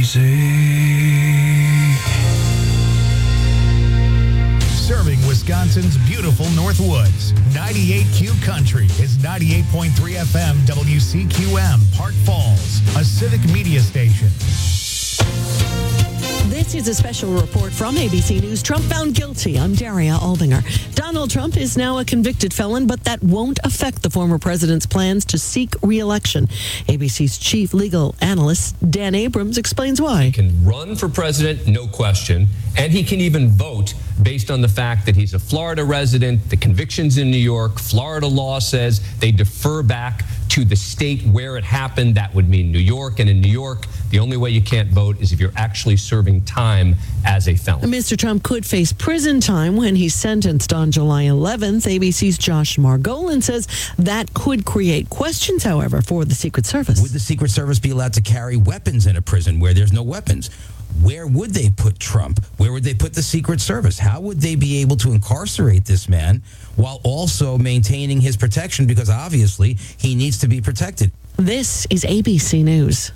ABC. Serving Wisconsin's beautiful Northwoods, 98Q Country is 98.3 FM WCQM, Park Falls, a civic media station. This is a special report from ABC News. Trump found guilty. I'm Daria Aldinger. Donald Trump is now a convicted felon, but that won't affect the former president's plans to seek re-election. ABC's chief legal analyst, Dan Abrams, explains why. He can run for president, no question, and he can even vote based on the fact that he's a Florida resident, the convictions in New York, Florida law says they defer back to the state where it happened. That would mean New York. And in New York, the only way you can't vote is if you're actually serving time as a felon. Mr. Trump could face prison time when he's sentenced on July 11th. ABC's Josh Margolin says that could create questions, however, for the Secret Service. Would the Secret Service be allowed to carry weapons in a prison where there's no weapons? Where would they put Trump? Where would they put the Secret Service? How would they be able to incarcerate this man while also maintaining his protection? Because obviously he needs to be protected. This is ABC News.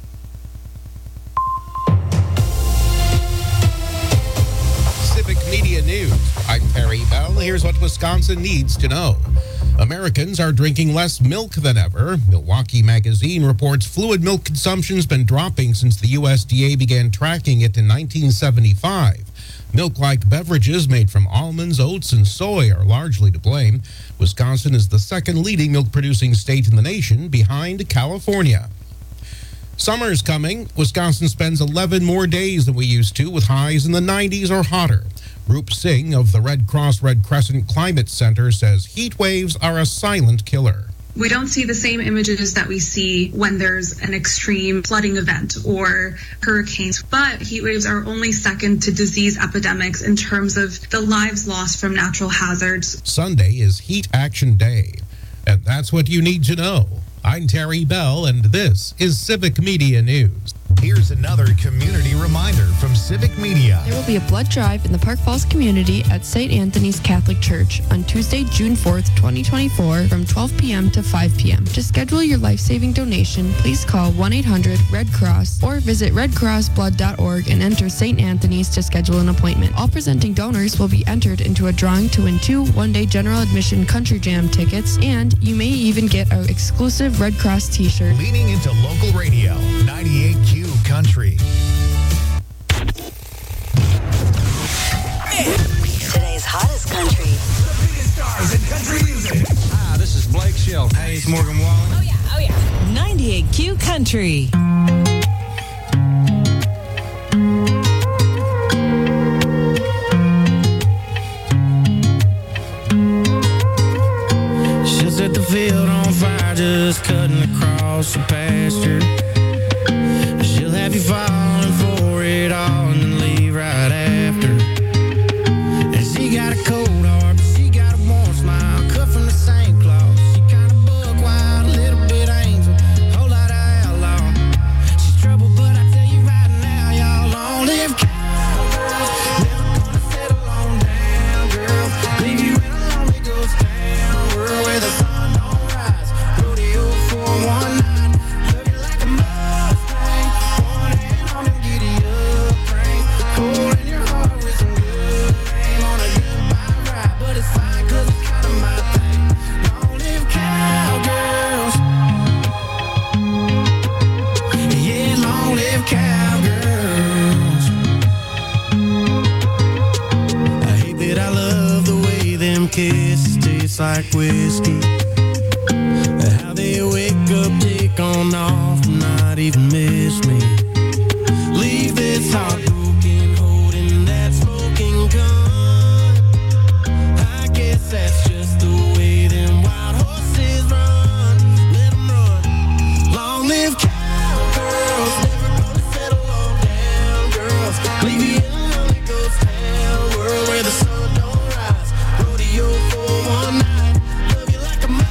Civic Media News. I'm Perry Bell. Here's what Wisconsin needs to know. Americans are drinking less milk than ever. Milwaukee Magazine reports fluid milk consumption's been dropping since the USDA began tracking it in 1975. Milk-like beverages made from almonds, oats, and soy are largely to blame. Wisconsin is the second leading milk-producing state in the nation, behind California. Summer's coming. Wisconsin spends 11 more days than we used to, with highs in the 90s or hotter. Roop Singh of the Red Cross Red Crescent Climate Center says heat waves are a silent killer. We don't see the same images that we see when there's an extreme flooding event or hurricanes, but heat waves are only second to disease epidemics in terms of the lives lost from natural hazards. Sunday is Heat Action Day, and that's what you need to know. I'm Terry Bell, and this is Civic Media News. Here's another community reminder from Civic Media. There will be a blood drive in the Park Falls community at St. Anthony's Catholic Church on Tuesday, June 4th, 2024 from 12 p.m. to 5 p.m. To schedule your life-saving donation, please call 1-800-RED-CROSS or visit redcrossblood.org and enter St. Anthony's to schedule an appointment. All presenting donors will be entered into a drawing to win 2 one-day general admission Country Jam tickets, and you may even get an exclusive Red Cross t-shirt. Leaning into local radio, 98Q Country. Today's hottest country. The biggest stars in country music. Hi, this is Blake Shelton. Hey, it's Morgan Wallen. Oh, yeah. 98Q Country. She'll set the field on fire, just cutting across the pasture. She'll have you falling for it all and then leave right after. And she got a cold heart, but she got a warm smile, cut from the same cloth. She kind of buck wild, a little bit angel, whole lot of outlaw. She's trouble, but I tell you right now, y'all long live cowgirls. Never gonna settle on down, girls. Leave you in a lonely ghost town, world where the sun don't rise. Rodeo for one night, love you like a Mustang. One hand on the giddy up train, cold in your heart with some good aim on a goodbye ride. But it's fine 'cause it's kind of my thing. Long live cowgirls. Yeah, long live cowgirls. I hate that I love the way them kisses taste like whiskey. How they wake up, take on off, and not even miss me. Leave this heart broken, holding that smoking gun. I guess that's just the way them wild horses run. Let them run. Long live cowgirls, never gonna settle on down, girls. Leave you in a lonely ghost town, world where the sun don't rise. Rodeo for one night, love you like a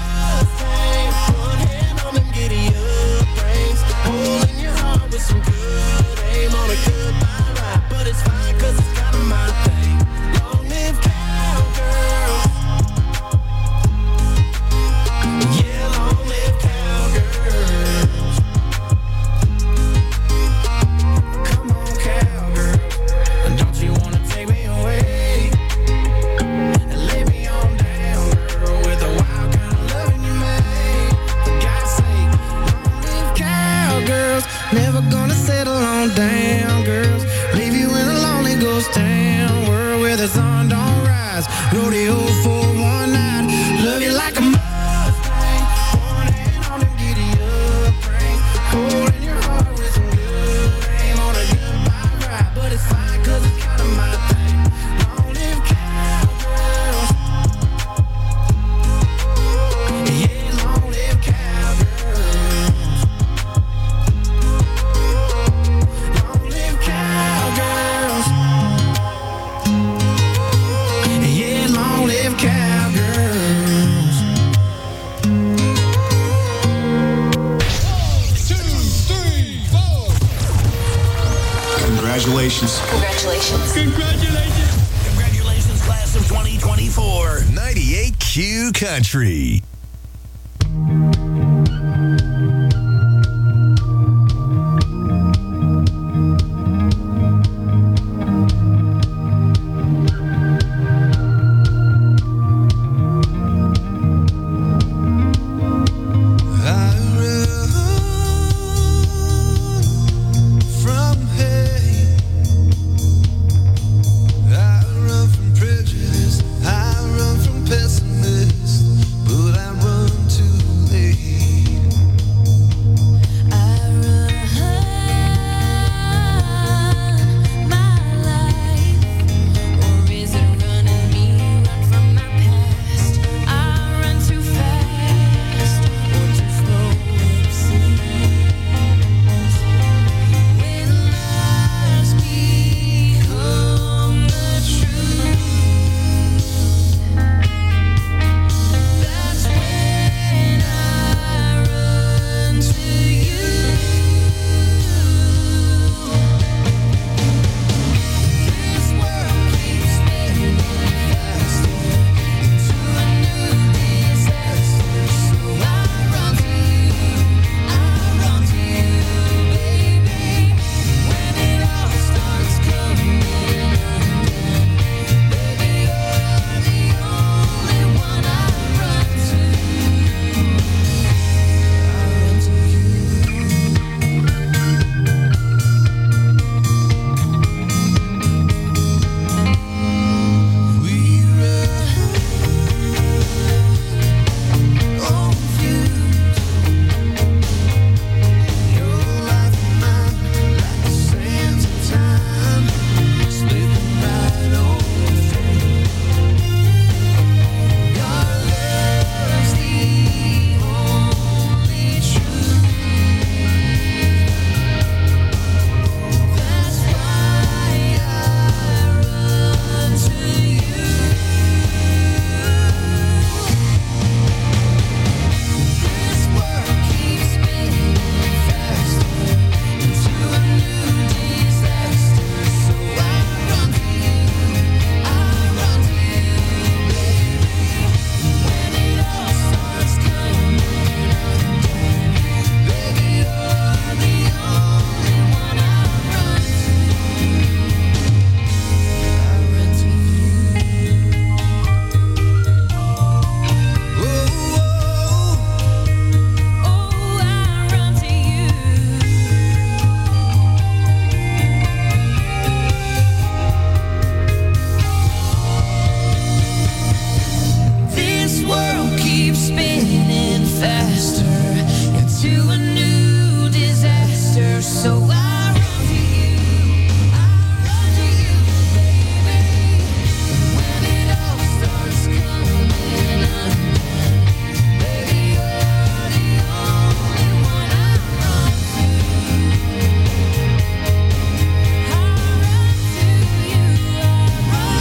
Rodeo for one night. Love you like a Mustang. One hand on the giddy up brake. Holding your heart with some good aim on a goodbye ride. But it's fine 'cause it's kind of my thing. Long live cowgirls. Yeah, long live cowgirls. Long live cowgirls. Yeah, long live cowgirls. 1, 2, 3, 4. Congratulations. Congratulations. Congratulations, class of 2024. 98Q Country. I run from hate. I run from prejudice. I run from pessimists, but I run too late. I run my life, or is it running me? Run from my past. I run too fast, or too slow. It seems when lies become the truth. That's when I run to you. This world keeps spinning faster into a new disaster, so I run to you, baby. When it all starts coming undone, baby, you're the only one I run to. I run to you. We run on fumes. Your life and mine, like the sands of time, slipping right on through. Your love's the only truth. That's why I run to you. This world keeps spinning faster into a new disaster, so I run to you, baby. When it all starts coming undone, baby, you're the only one I run to. I run to you. Oh, I run to you. This world keeps spinning faster into a new disaster, so I run to you. I run to you, baby. When it all starts coming undone, baby, you're the only one I run to. I run to you. I run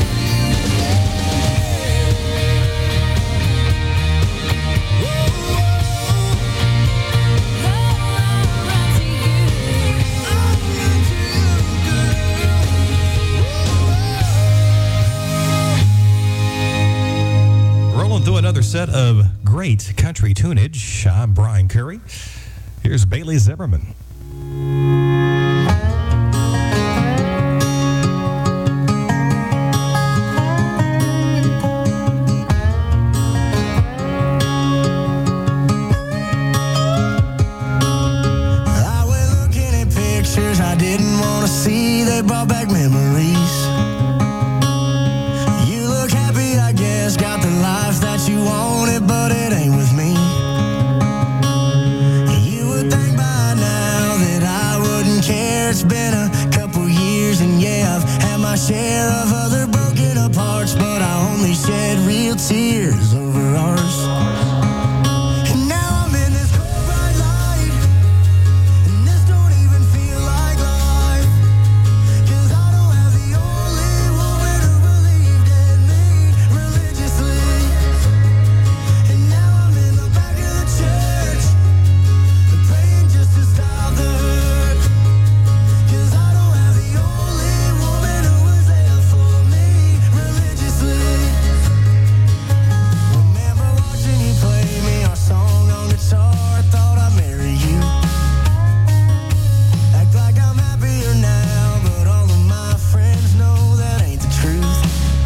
Rolling through another set of great country tunage. I'm Brian Curry. Here's Bailey Zimmerman. I went looking at pictures I didn't want to see. They brought back memories. You look tears over ours. And now I'm in this cold bright light, and this don't even feel like life. 'Cause I don't have the only woman who believed in me religiously. And now I'm in the back of the church, praying just to stop the hurt. 'Cause I don't have the only woman who was there for me religiously. Remember watching you play me our song on guitar. I thought I'd marry you. Act like I'm happier now, but all of my friends know that ain't the truth.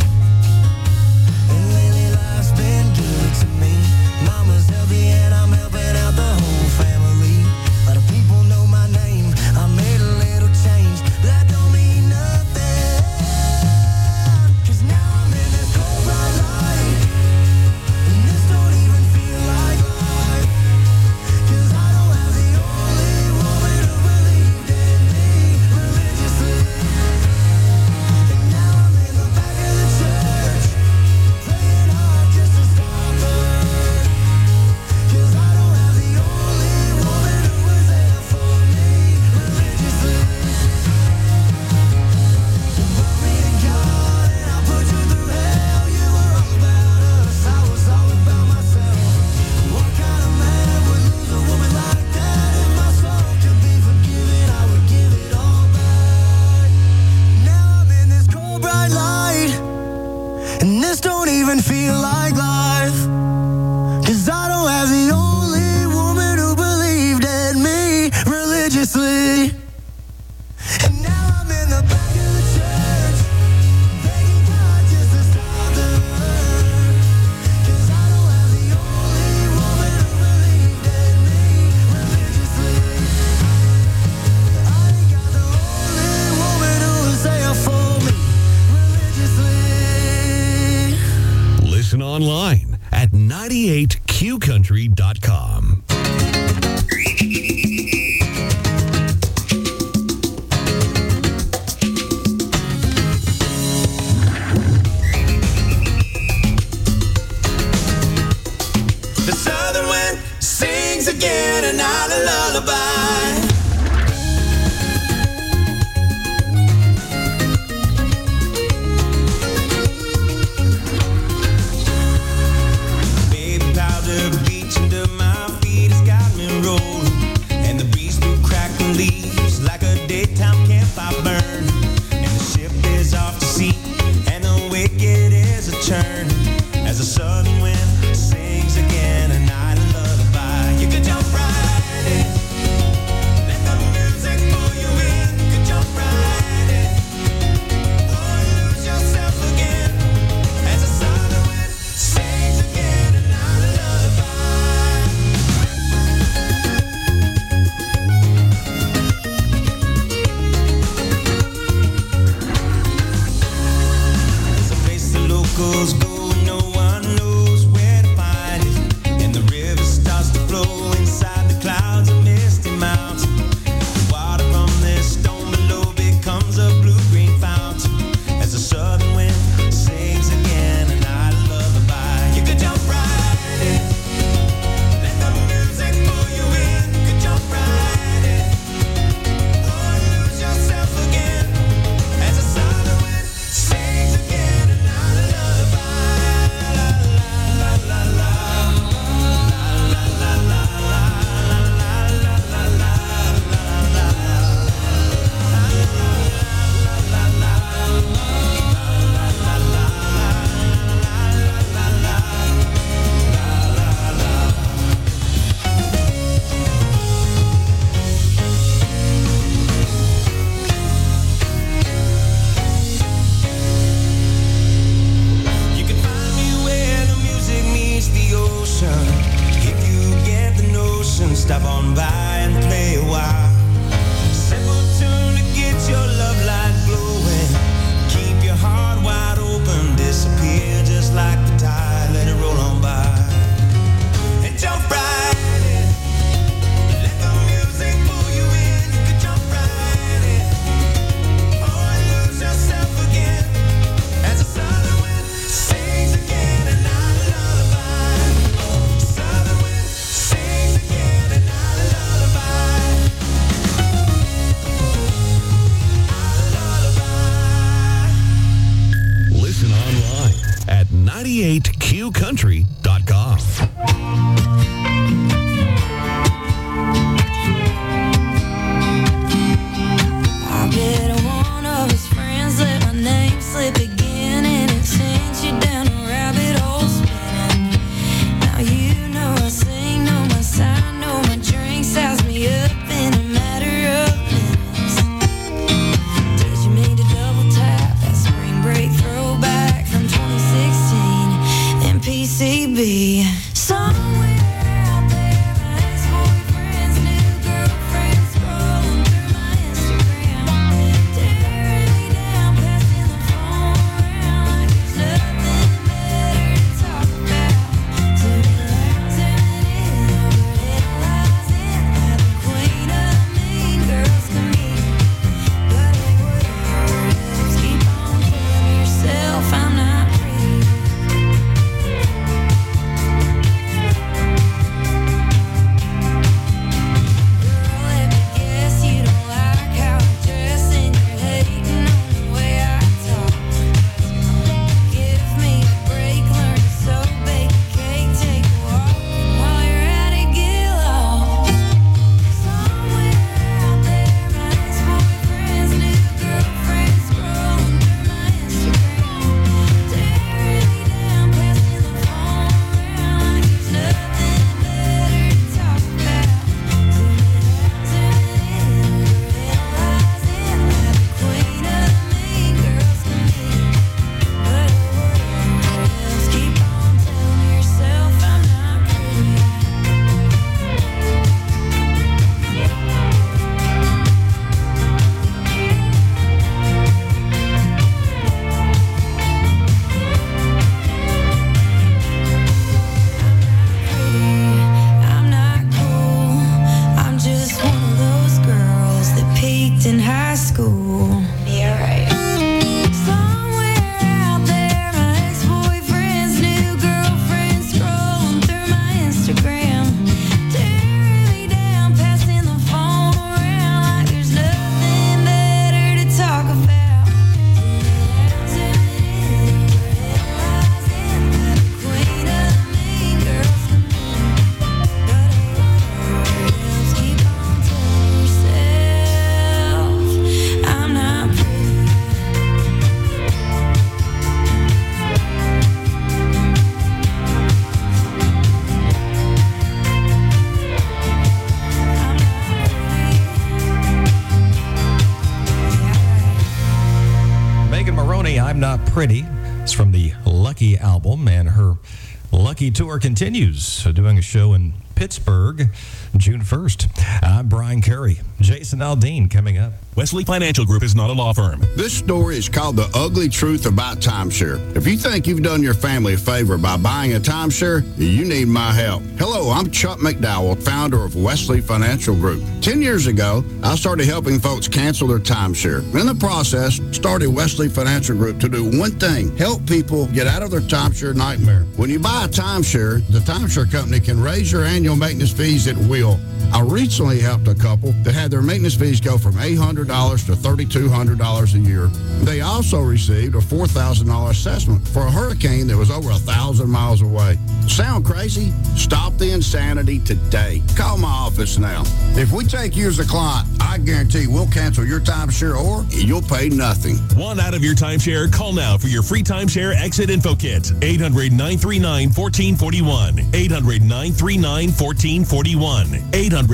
And lately life's been good to me. Mama's healthy and I'm helping out the whole family. A lot of people know my name. I made a little change, but that don't mean nothing. 'Cause now I'm in this cold bright light, and this don't even feel like life. 'Cause I don't have the only woman who believed in me religiously. And now I'm in the back of the church, praying hard just to stop the hurt. 'Cause I don't have the only woman who was there for me religiously. You brought me to God and I put you through hell. You were all about us, I was all about myself. What kind of man would lose a woman like that? If my soul could be forgiven, I would give it all back. Now I'm in this cold bright light, and this don't even feel like life. 'Cause I don't have the only woman who believed in me religiously. And now I'm in the back of the church, begging God just to stop the hurt. 'Cause I don't have the only woman who believed in me religiously. I ain't got the only woman who was there for me religiously. Listen online at 98qcountry.com. The southern wind sings again another lullaby. Baby powder beach under my feet has got me rolling, and the breeze through crackling leaves like a daytime campfire burn. And the ship is off to sea, and the wicked is a churn as the southern wind sings again a night lullaby. You can jump right in, let the music pull you in. You can jump right in, or lose yourself again as the southern wind sings again a night lullaby. There's a place the locals go, no one knows where to find it. And the river starts to flow inside the clouds of misty mountains. The water from this stone below becomes a blue-green fountain as the southern wind sings again a night lullaby. You can jump right in, let the music pull you in. You can jump right in, or lose yourself again as the southern wind sings again a night lullaby. 98QCountry.com. I bet one of his friends let my name slip again, and it sends you down a rabbit hole spinning. Now you know I sing, know my sign, know my drink, size me up in a matter of minutes. Did you mean to double tap that spring break throwback from 2016 in PCB? Somewhere out there, my ex-boyfriend's new girlfriend scrolling through my Instagram, tearing me down, passing the phone around like there's nothing better to talk about. Zooming in, overanalyzing how the queen of the mean girls can be. But it wouldn't hurt, keep on telling yourself I'm not pretty. Girl, let me guess you don't like how I dress, and you're hating on the way I talk. Give me a break, learn to sew, bake a cake, take a walk, and while you're at it, get lost. Somewhere out there, my ex-boyfriend's new girlfriend scrolling through my Instagram, tearing me down, passing the phone around like there's nothing better to talk about. Zooming in, overanalyzing how the queen of the mean girls can be. But it wouldn't hurt, keep on telling yourself I'm not pretty. I'm not cool, I'm just one of those girls that peaked in high school. Yeah, right. Somewhere out there, my ex-boyfriend's new girlfriend scrolling through my Instagram, tearing me down, passing the phone around like there's nothing better to talk about. Zooming in, overanalyzing how the queen of the mean girls can be. But it wouldn't hurt, keep on telling yourself I'm not pretty. Megan Maroney, I'm Not Pretty. It's from the Lucky album, and her Lucky tour continues, doing a show in Pittsburgh June 1st. I'm Brian Curry. Jason Aldean coming up. Wesley Financial Group is not a law firm. This story is called The Ugly Truth About Timeshare. If you think you've done your family a favor by buying a timeshare, you need my help. Hello, I'm Chuck McDowell, founder of Wesley Financial Group. 10 years ago, I started helping folks cancel their timeshare. In the process, started Wesley Financial Group to do one thing: help people get out of their timeshare nightmare. When you buy a timeshare, the timeshare company can raise your annual maintenance fees at will. I recently helped a couple that had their maintenance fees go from $800 to $3,200 a year. They also received a $4,000 assessment for a hurricane that was over 1,000 miles away. Sound crazy? Stop the insanity today. Call my office now. If we take you as a client, I guarantee we'll cancel your timeshare or you'll pay nothing. Want out of your timeshare? Call now for your free timeshare exit info kit. 800-939-1441. 800-939-1441.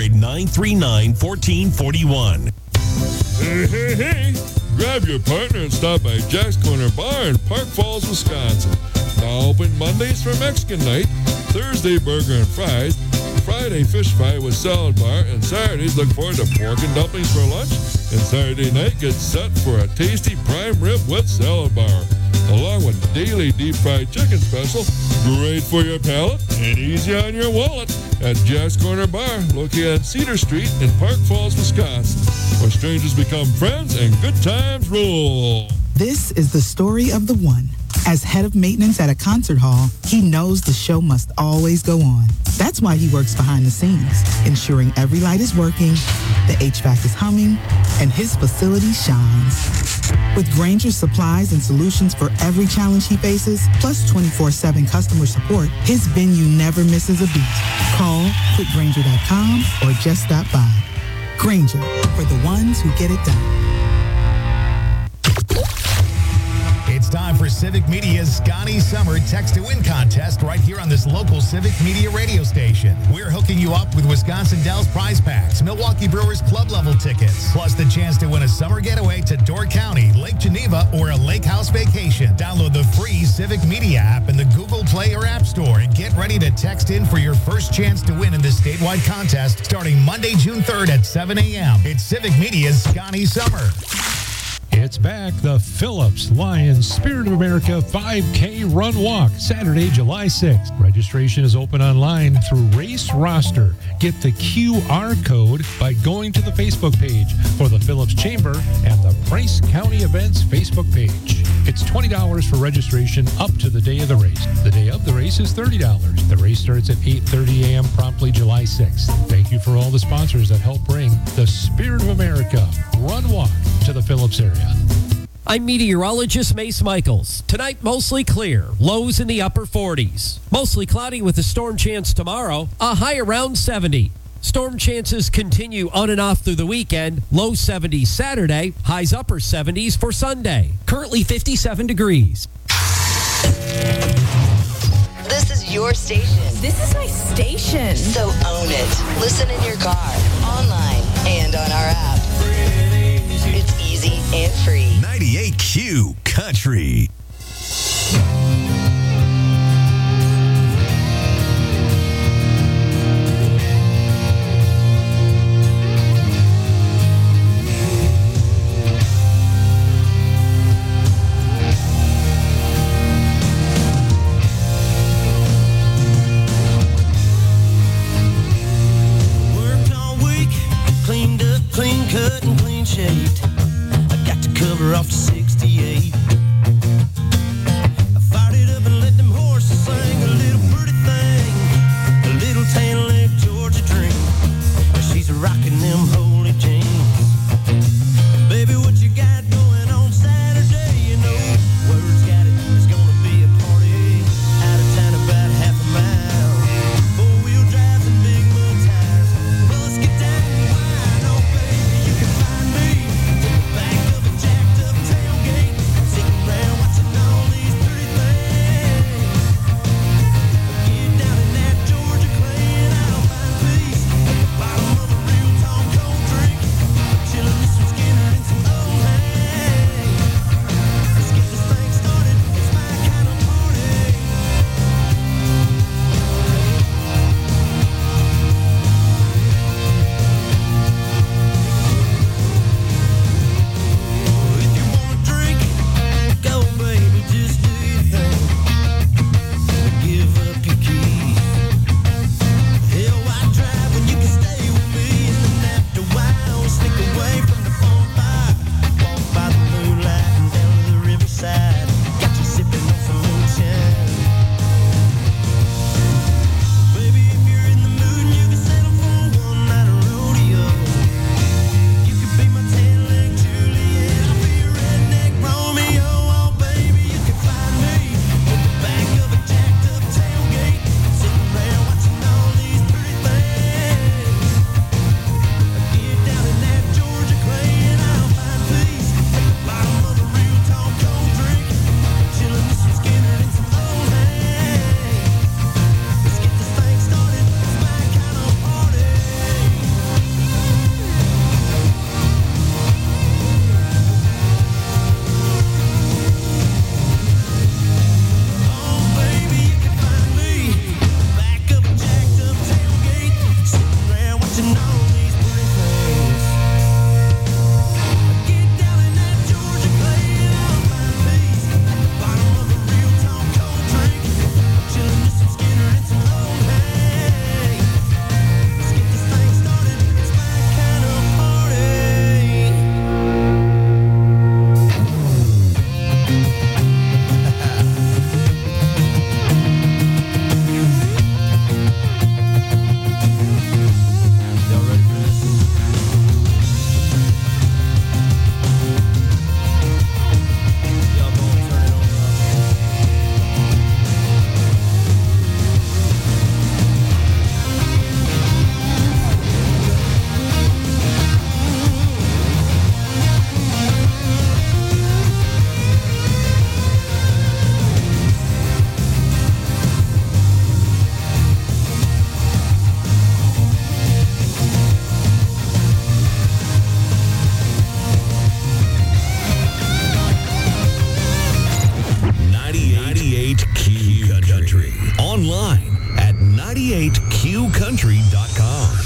800-939-1441. Hey. Grab your partner and stop by Jack's Corner Bar in Park Falls, Wisconsin. Now open Mondays for Mexican night, Thursday burger and fries, Friday fish fry with salad bar, and Saturdays look forward to pork and dumplings for lunch, and Saturday night gets set for a tasty prime rib with salad bar, along with daily deep fried chicken special, great for your palate and easy on your wallet, at Jack's Corner Bar, located on Cedar Street in Park Falls, Wisconsin, where strangers become friends and good times rule. This is the story of the one. As head of maintenance at a concert hall, he knows the show must always go on. That's why he works behind the scenes, ensuring every light is working, the HVAC is humming, and his facility shines. With Grainger's supplies and solutions for every challenge he faces, plus 24/7 customer support, his venue never misses a beat. Call quickgrainger.com or just stop by. Grainger, for the ones who get it done. It's time for Civic Media's Scotty Summer Text to Win contest right here on this local Civic Media radio station. We're hooking you up with Wisconsin Dells prize packs, Milwaukee Brewers club level tickets, plus the chance to win a summer getaway to Door County, Lake Geneva, or a lake house vacation. Download the free Civic Media app in the Google Play or App Store and get ready to text in for your first chance to win in this statewide contest starting Monday, June 3rd at 7 a.m. It's Civic Media's Scotty Summer. It's back, the Phillips Lions Spirit of America 5K Run Walk, Saturday, July 6th. Registration is open online through Race Roster. Get the QR code by going to the Facebook page for the Phillips Chamber and the Price County Events Facebook page. It's $20 for registration up to the day of the race. The day of the race is $30. The race starts at 8:30 a.m. promptly July 6th. Thank you for all the sponsors that help bring the Spirit of America Run Walk to the Phillips area. I'm meteorologist Mace Michaels. Tonight, mostly clear. Lows in the upper 40s. Mostly cloudy with a storm chance tomorrow. A high around 70. Storm chances continue on and off through the weekend. Low 70s Saturday. Highs upper 70s for Sunday. Currently 57 degrees. This is your station. This is my station. So own it. Listen in your car, online, and on our app. It's easy and free. 98Q Country. Worked all week, cleaned up, clean cut, and clean shaved. I got to cover off to 68. 98qcountry.com.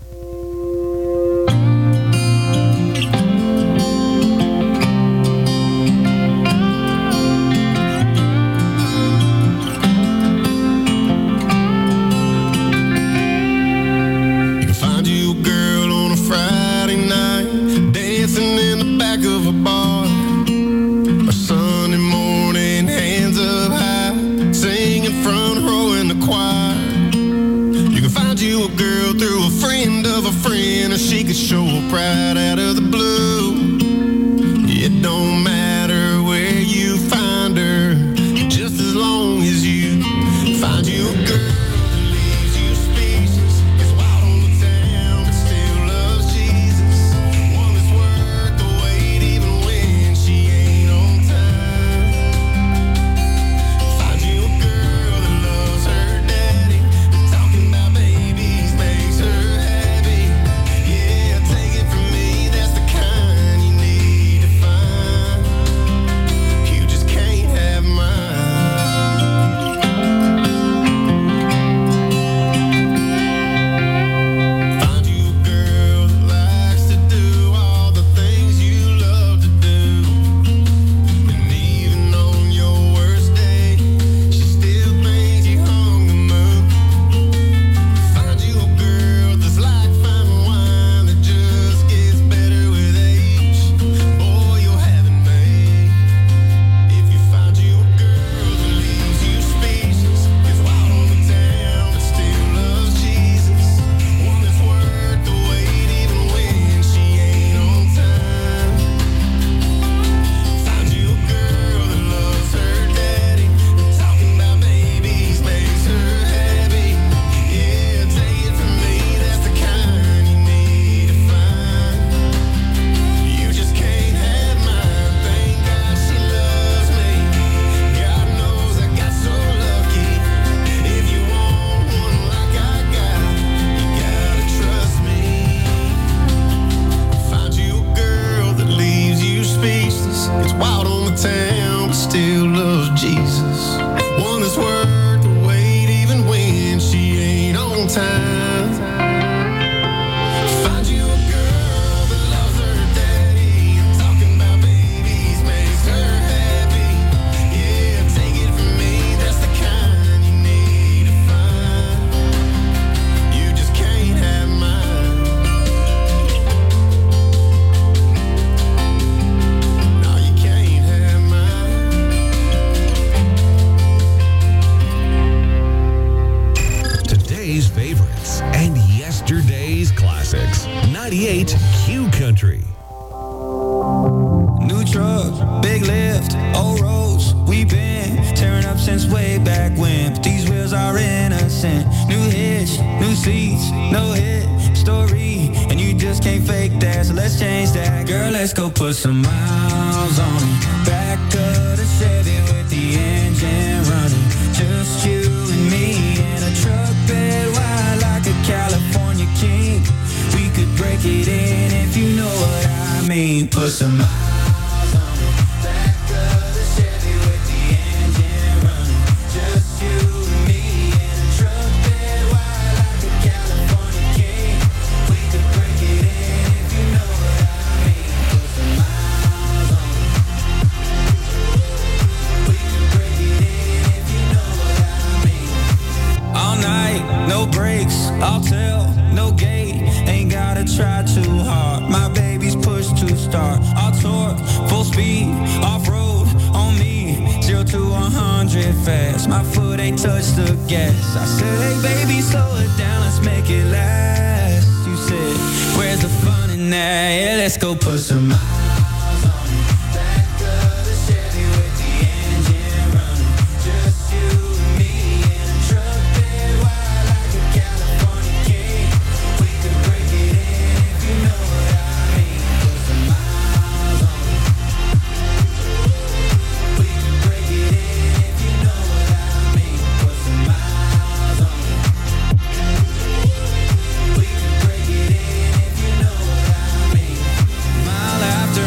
Show up right out of the blue. It don't matter where you find her, just as long as you find you a girl that leaves you speechless. Gets wild on the town but still loves Jesus. One that's worth the wait even when she ain't on time. Find you a girl that loves her daddy. Talking about babies makes her happy. Yeah, take it from me, that's the kind you need to find. You just can't have mine. Find you a girl that likes to do all the things you love to do. And even on your worst day, she still thinks you hung the moon. Find you a girl that's like fine wine that just gets better with age. Boy, you'll have it made. If you find you a girl that leaves you speechless, gets wild on the town but still loves Jesus. One that's worth the wait even when she ain't on time. Find you a girl that loves her daddy. Talking about babies makes her happy. Yeah, take it from me, that's the kind you need to find. You just can't have mine. Thank God she loves me. God knows I got so lucky. If you want one like I got, you gotta trust me. Find you a girl that leaves you speechless. Gets wild on the town but still loves Jesus. One that's worth the wait even when she ain't on time. Find you a girl that loves her daddy. Talking about babies makes her happy. Yeah, take it from me, that's the kind you need to find. You just can't have mine. No, you can't have mine. Today's favorites and yesterday's classics. 98Q Country. New truck, big lift, old roads. We've been tearing up since way back when. But these wheels are innocent. New hitch, new seats, no hit story. And you just can't fake that, so let's change that. Girl, let's go put some miles on it. Back of the Chevy with the engine running. Just you and me in a truck bed wide like a California king. We could break it in if you know what I mean. Put some miles on it. Back of the Chevy with the engine running. Just you and me in a truck bed wide like a California king. We could break it in if you know what I mean. Put some miles on it. We could break it in if you know what I mean. All night, no breaks, I'll tell, no gate. Ain't gotta try too hard. My baby's push to start. I'll torque, full speed, off-road on me. 0 to 100 fast. My foot ain't touched the gas. I said, hey baby, slow it down, let's make it last. You said, where's the fun in that? Yeah, let's go put some miles on it. Back of the Chevy with the engine running. Just you and me in a truck bed wide like a California king. We could break it in if you know what I mean. Put some miles on it. We could break it in if you know what I mean. Put some miles on it. We could break it in if you know what I mean. Mile after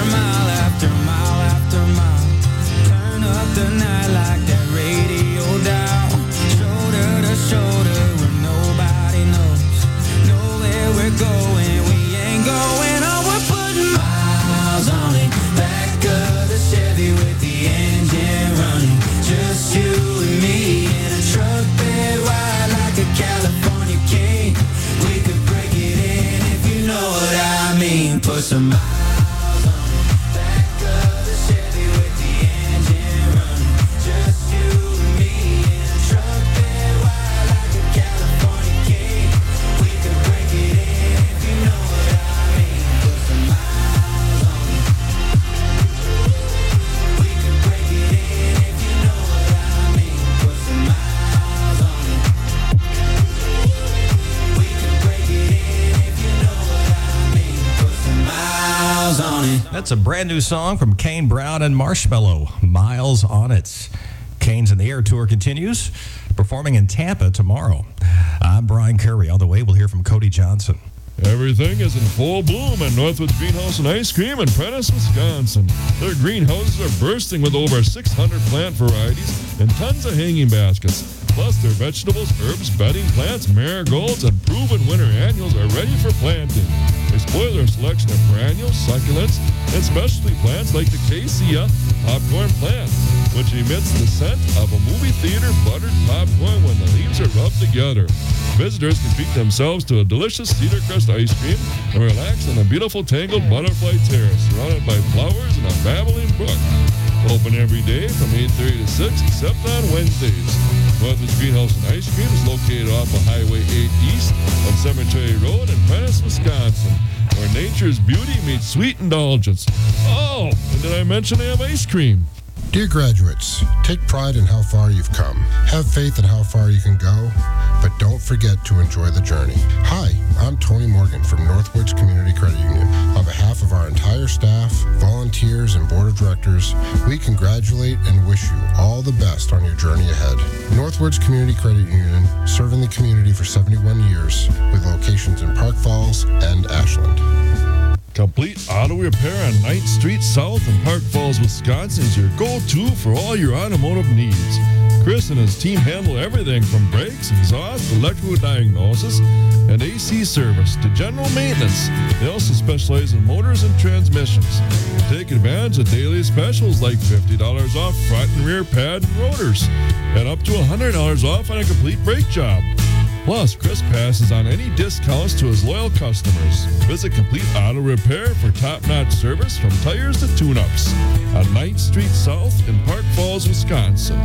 It's a brand new song from Kane Brown and Marshmello, Miles on It. Kane's in the Air tour continues, performing in Tampa tomorrow. I'm Brian Curry. On the way, we'll hear from Cody Johnson. Everything is in full bloom at Northwoods Greenhouse and Ice Cream in Prentice, Wisconsin. Their greenhouses are bursting with over 600 plant varieties and tons of hanging baskets. Plus, their vegetables, herbs, bedding plants, marigolds, and proven winter annuals are ready for planting. They spoil their selection of perennials, succulents, and specialty plants like the Cassia popcorn plant, which emits the scent of a movie theater buttered popcorn when the leaves are rubbed together. Visitors can treat themselves to a delicious cedar crust ice cream and relax on a beautiful tangled butterfly terrace surrounded by flowers and a babbling brook. Open every day from 8:30 to 6, except on Wednesdays. Northwoods Greenhouse and Ice Cream is located off of Highway 8 East on Cemetery Road in Prentice, Wisconsin, where nature's beauty meets sweet indulgence. Oh, and did I mention they have ice cream? Dear graduates, take pride in how far you've come. Have faith in how far you can go, but don't forget to enjoy the journey. Hi, I'm Tony Morgan from Northwoods Community Credit Union. On behalf of our entire staff, volunteers, and board of directors, we congratulate and wish you all the best on your journey ahead. Northwoods Community Credit Union, serving the community for 71 years, with locations in Park Falls and Ashland. Complete Auto Repair on 9th Street South in Park Falls, Wisconsin is your go-to for all your automotive needs. Chris and his team handle everything from brakes, exhaust, electrical diagnosis, and AC service to general maintenance. They also specialize in motors and transmissions. Take advantage of daily specials like $50 off front and rear pad and rotors, and up to $100 off on a complete brake job. Plus, Chris passes on any discounts to his loyal customers. Visit Complete Auto Repair for top-notch service from tires to tune-ups on 9th Street South in Park Falls, Wisconsin.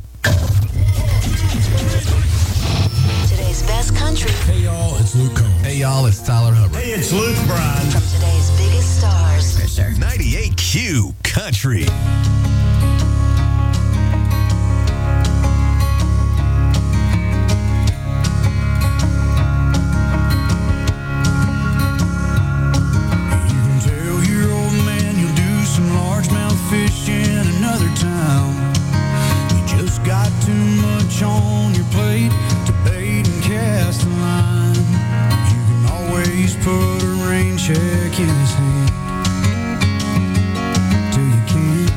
Today's best country. Hey, y'all, it's Luke Combs. Hey, y'all, it's Tyler Hubbard. Hey, it's Luke Bryan. From today's biggest stars. Yes, sir. 98Q Country. On your plate to bait and cast a line. You can always put a rain check in his hand till you can't.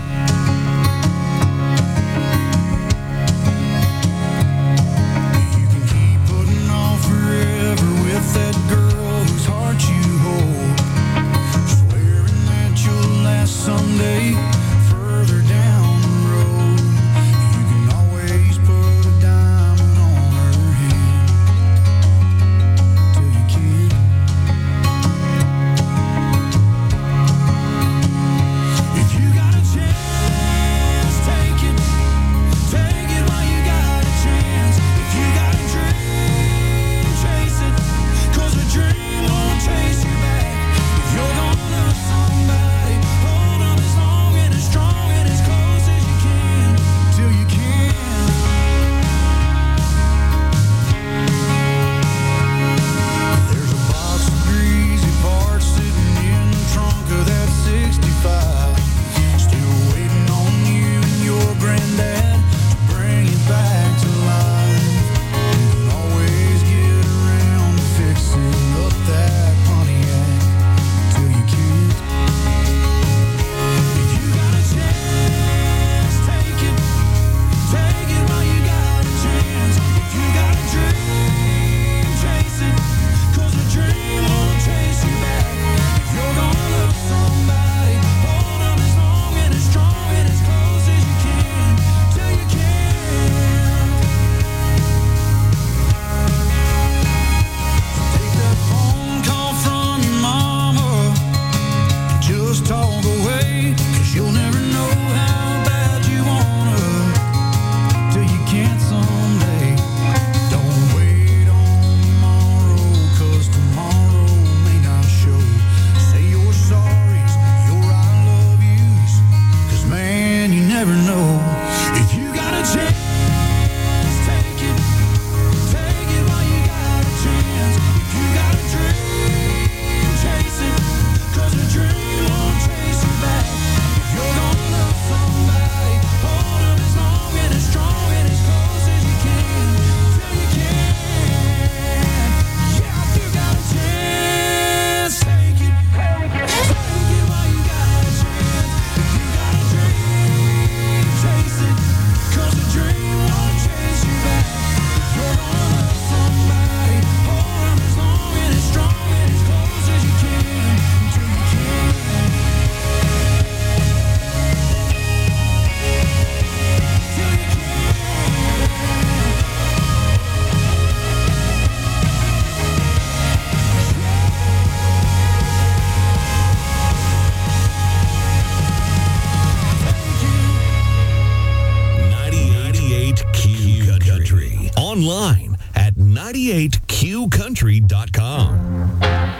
You can keep putting off forever with that girl whose heart you hold, swearing that you'll last someday further down the road. You can always put a diamond on her hand till you can't. online at 98qcountry.com.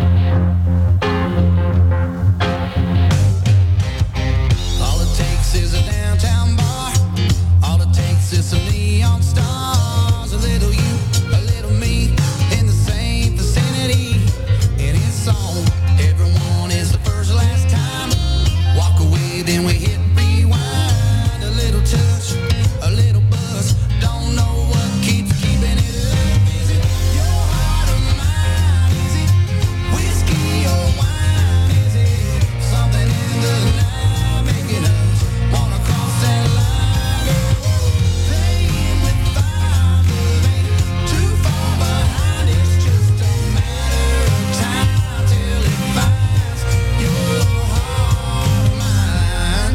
All it takes is a downtown bar. All it takes is some neon stars. A little you, a little me, in the same vicinity. And it's on. Everyone is the first last time. Walk away, then we hit rewind. A little touch, a little buzz. Don't know what keeps keeping it up. Is it your heart or mine? Is it whiskey or wine? Is it something in the night making us wanna cross that line? Playing with fire, but ain't too far behind. It's just a matter of time till it finds your heart or mine.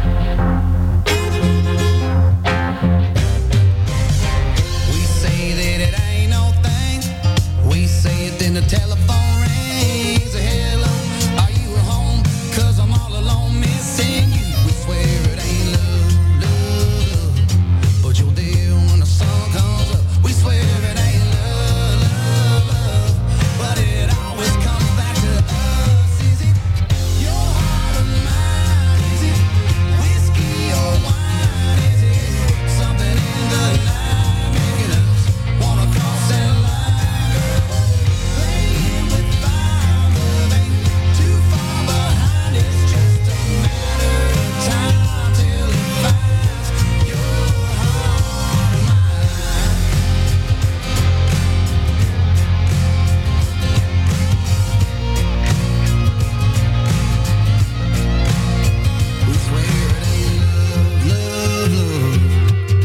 We say that it ain't no thing. We say it, then the telephone rings. Hello, are you at home? 'Cause I'm all alone missing you. We swear it ain't love, love, love. But you're there when the sun comes up. We swear it ain't love, love, love. But it always comes back to us. Is it your heart or mine? Is it whiskey or wine? Is it something in the night making us wanna cross that line? Playing with fire, but ain't too far behind. It's just a matter of time till it finds your heart or mine. We swear it ain't love, love, love.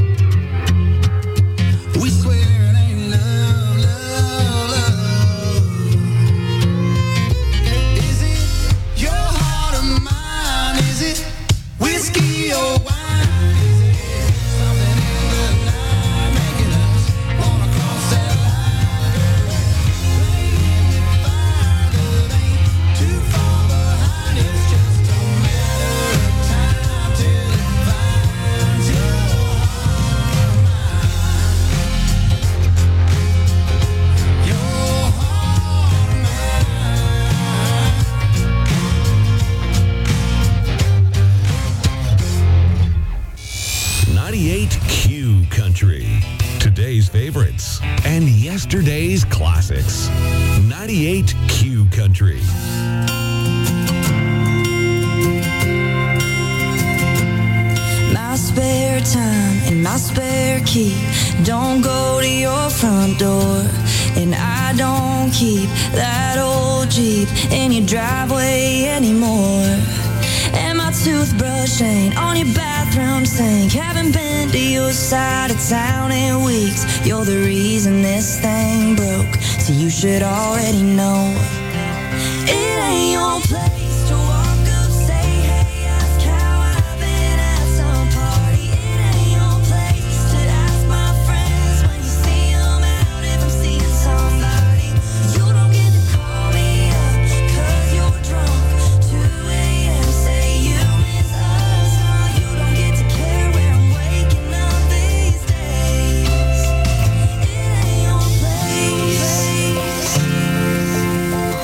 We swear it ain't love, love, love. Is it your heart or mine? Is it whiskey or wine? Is it something in the night making us wanna cross that line? Playing with fire, love ain't too far behind. It's just a matter of time till it finds your heart or mine. Your heart or mine. 98Q Country. Today's favorites and yesterday's classics. 98Q Country. My spare time and my spare key don't go to your front door, and I don't keep that old Jeep in your driveway anymore. And my toothbrush ain't on your bathroom sink. Haven't been to your side of town in weeks. You're the reason this thing broke, so you should already know. It ain't your place to walk up, say hey, ask how I've been at some party. It ain't your place to ask my friends when you see 'em out if I'm seeing somebody. You don't get to call me up 'cause you're drunk. 2 a.m. say you miss us. No, you don't get to care where I'm waking up these days. It ain't your place.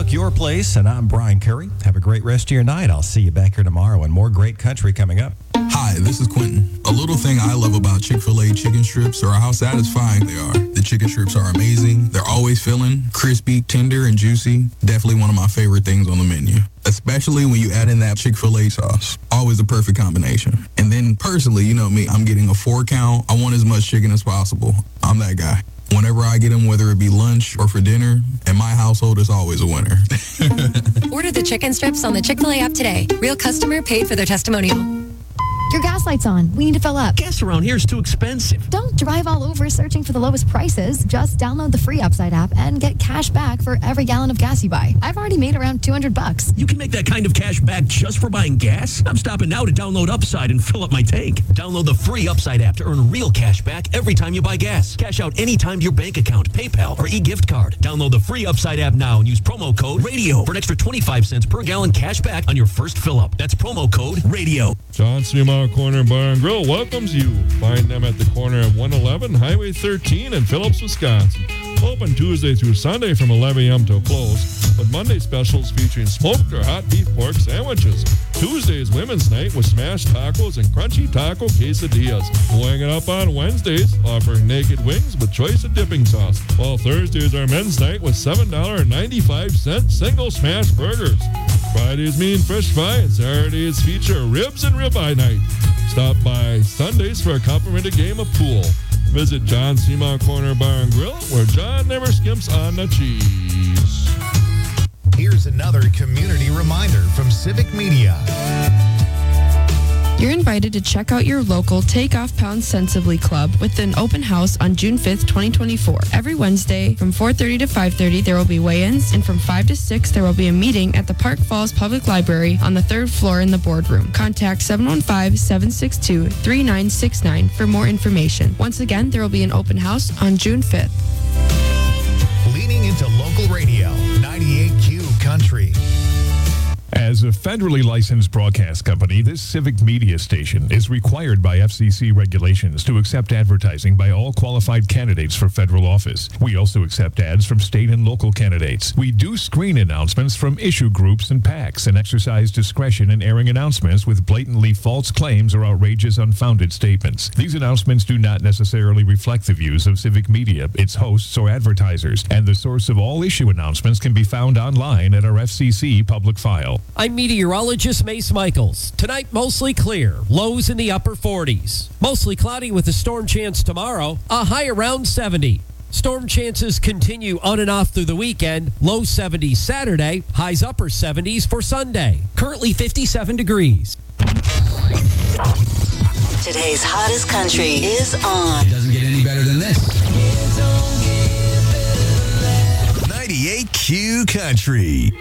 took your place, and I'm Brian Curry. Have a great rest of your night. I'll see you back here tomorrow and more great country coming up. Hi, this is Quentin. A little thing I love about Chick-fil-A chicken strips are how satisfying they are. The chicken strips are amazing. They're always filling, crispy, tender, and juicy. Definitely one of my favorite things on the menu, especially when you add in that Chick-fil-A sauce. Always a perfect combination. And then personally, you know me, I'm getting a 4 count. I want as much chicken as possible. I'm that guy. Whenever I get them, whether it be lunch or for dinner, in my household, it's always a winner. Order the chicken strips on the Chick-fil-A app today. Real customer paid for their testimonial. Your gas light's on. We need to fill up. Gas around here is too expensive. Don't drive all over searching for the lowest prices. Just download the free Upside app and get cash back for every gallon of gas you buy. I've already made around $200. You can make that kind of cash back just for buying gas? I'm stopping now to download Upside and fill up my tank. Download the free Upside app to earn real cash back every time you buy gas. Cash out anytime to your bank account, PayPal, or e-gift card. Download the free Upside app now and use promo code RADIO for an extra 25 cents per gallon cash back on your first fill up. That's promo code RADIO. John Fremont Corner Bar and Grill welcomes you. Find them at the corner of 111 Highway 13 in Phillips, Wisconsin. Open Tuesday through Sunday from 11 a.m. till close, with Monday specials featuring smoked or hot beef pork sandwiches. Tuesday is Women's Night with smashed tacos and crunchy taco quesadillas. Weighing it up on Wednesdays, offering naked wings with choice of dipping sauce. While Thursdays are Men's Night with $7.95 single smash burgers. Fridays mean fish fry, and Saturdays feature ribs and ribeye night. Stop by Sundays for a complimentary game of pool. Visit John's Fremont Corner Bar and Grill, where John never skimps on the cheese. Here's another community reminder from Civic Media. You're invited to check out your local Take Off Pounds Sensibly Club with an open house on June 5th, 2024. Every Wednesday from 4:30 to 5:30 there will be weigh-ins, and from 5 to 6 there will be a meeting at the Park Falls Public Library on the 3rd floor in the boardroom. Contact 715-762-3969 for more information. Once again, there will be an open house on June 5th. Leaning into local radio, 98Q Country. As a federally licensed broadcast company, this Civic Media station is required by FCC regulations to accept advertising by all qualified candidates for federal office. We also accept ads from state and local candidates. We do screen announcements from issue groups and PACs and exercise discretion in airing announcements with blatantly false claims or outrageous, unfounded statements. These announcements do not necessarily reflect the views of Civic Media, its hosts, or advertisers, and the source of all issue announcements can be found online at our FCC public file. I'm meteorologist Mace Michaels. Tonight, mostly clear. Lows in the upper 40s. Mostly cloudy with a storm chance tomorrow. A high around 70. Storm chances continue on and off through the weekend. Low 70s Saturday. Highs upper 70s for Sunday. Currently 57 degrees. Today's hottest country is on. It doesn't get any better than this. 98Q Country.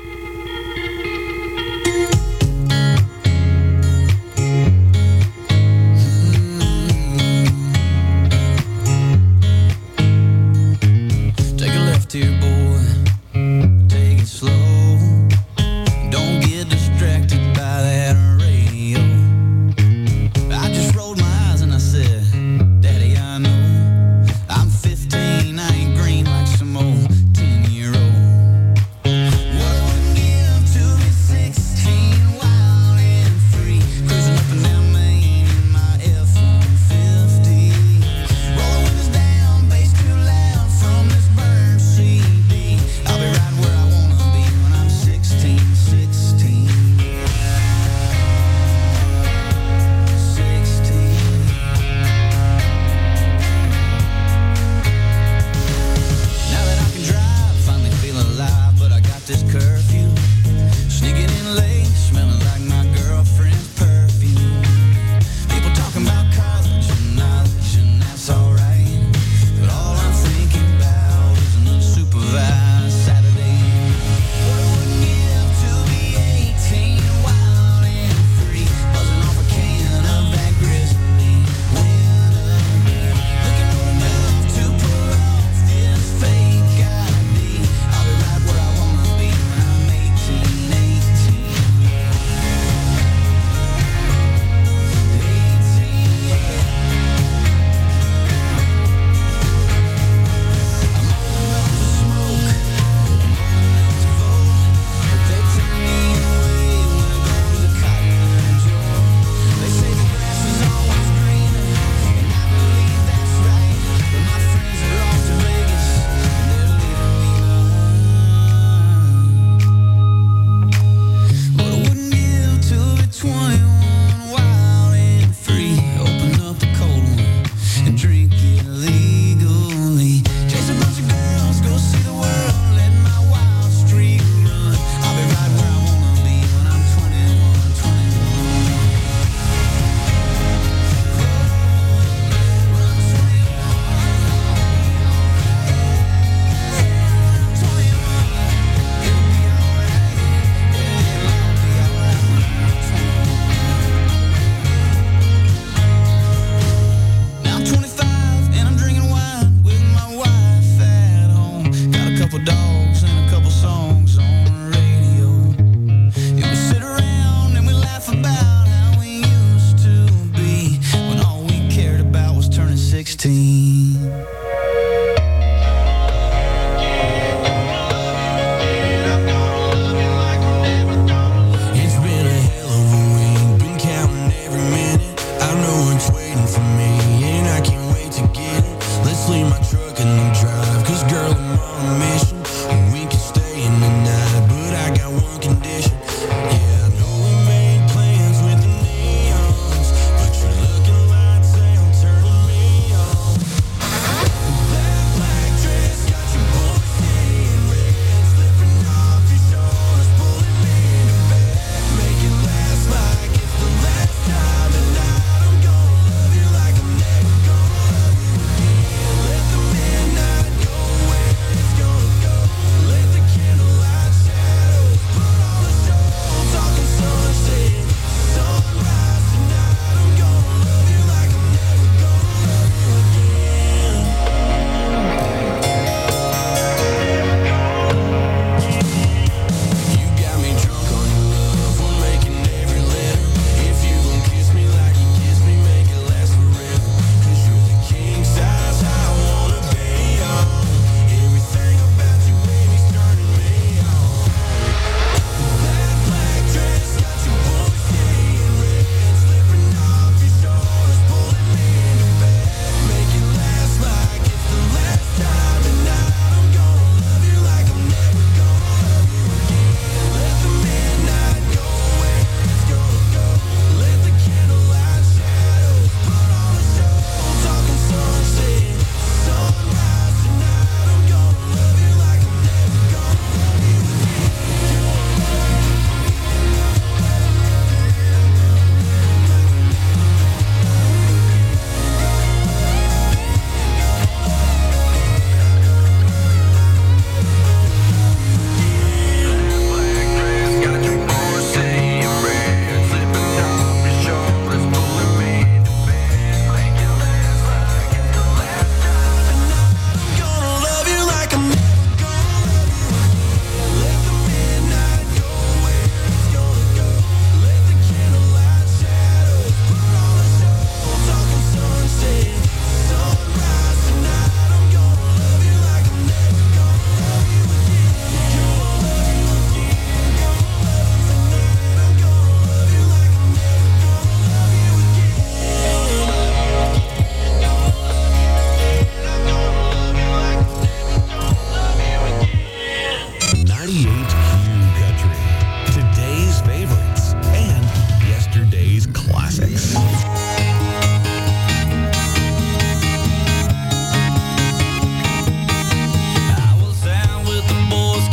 Here, boy, take it slow. Don't get distracted by that radio. I just rolled my eyes and I said, Daddy, I know I'm 15, I ain't green like some old 10-year-old. What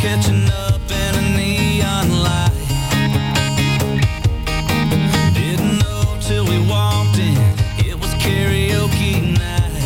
catching up in a neon light. Didn't know till we walked in, it was karaoke night.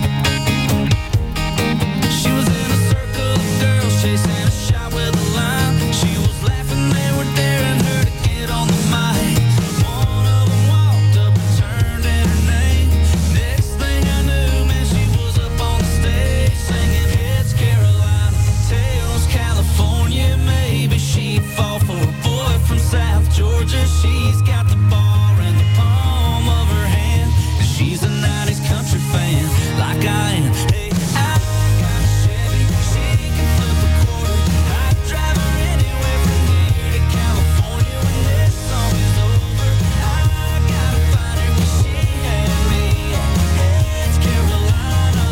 She was in a circle of girls chasing a shot with a line. She was laughing, they were daring her to get on the mic. One of them walked up and turned in her name. Next thing I knew, man, she was up on the stage singing Heads Carolina, Tails California. Maybe she'd fall for a boy from South Georgia. She's got the bar in the palm of her hand, and she's a 90s country fan like I am. Hey, I got a Chevy, she can flip a quarter. I'd drive her anywhere from here to California when this song is over. I gotta find her 'cause she had me at Heads Carolina.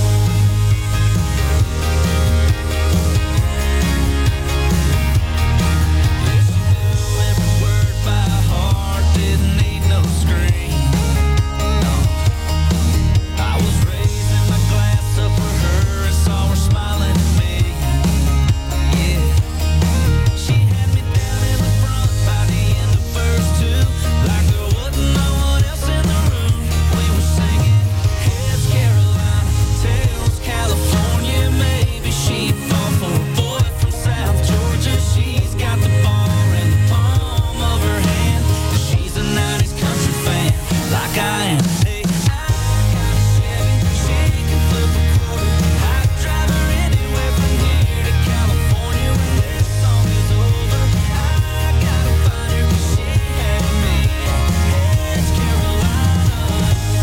Yeah, she knew every word by heart, didn't need no screen. No, I was raising my glass up for her and saw her smiling at me. Yeah, she had me down in the front by the end of verse 2, like there wasn't no one else in the room. We were singing Heads Carolina, Tails California. Maybe she'd fall for a boy from South Georgia. She's got the bar in the palm of her hand, and she's a 90s country fan like I am. Hey, I got a Chevy, she can flip a quarter. I'd drive her anywhere from here to California when this song is over. I gotta find her 'cause she had me at Heads Carolina.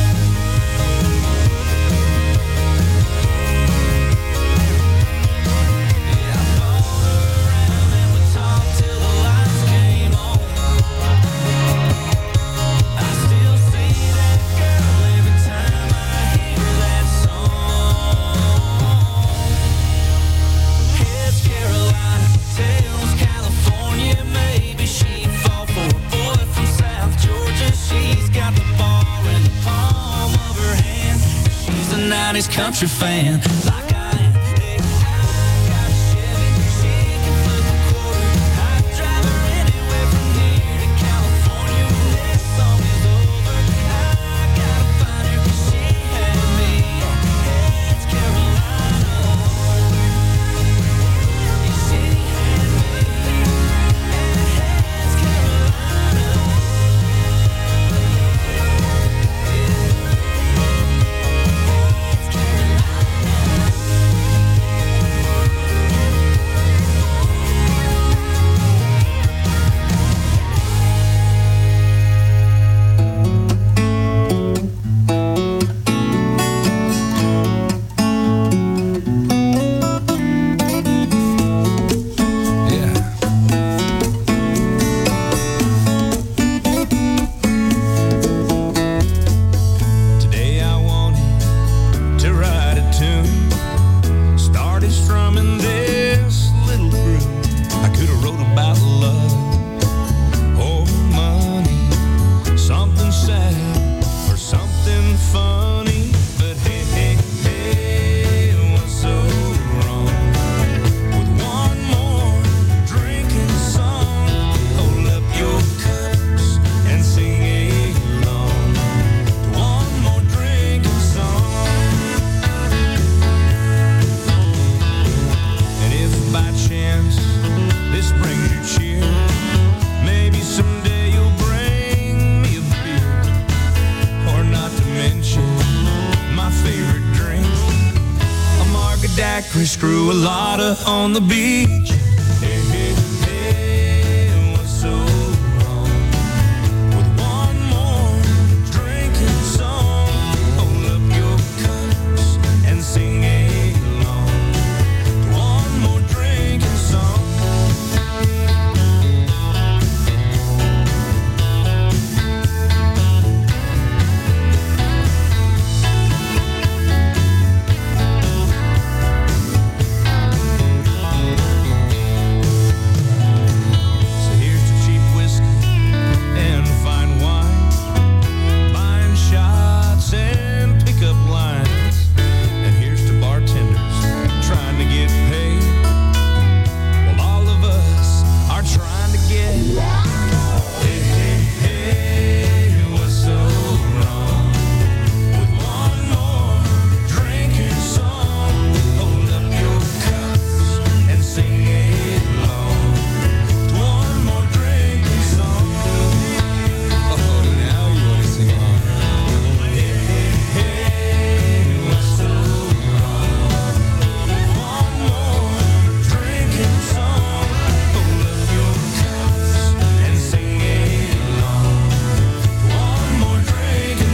Yeah, I followed her around and we talked till the lights came on. I still see that girl every time I hear that song. Heads Carolina, Tails California. Maybe she'd fall for a boy from South Georgia. She's got the bar in the palm of her hand. She's a 90s country fan like I am. Hey, I got a Chevy, she can flip a quarter. I'd drive her anywhere from here to California when this song is over. I gotta find her 'cause she had me at Heads Carolina. Yeah, she had me at Heads Carolina. Today I wanted to write a tune. Started strumming this little groove. I could have wrote about love or money, something sad or something funny. But hey, hey, hey, what's so wrong with one more drinking song? Hold up your cups and sing along to one more drinking song. And if by chance this brings you cheer, maybe someday you'll bring me a beer. Or not to mention my favorite drink, a margadacry, screw a lotta on the beach.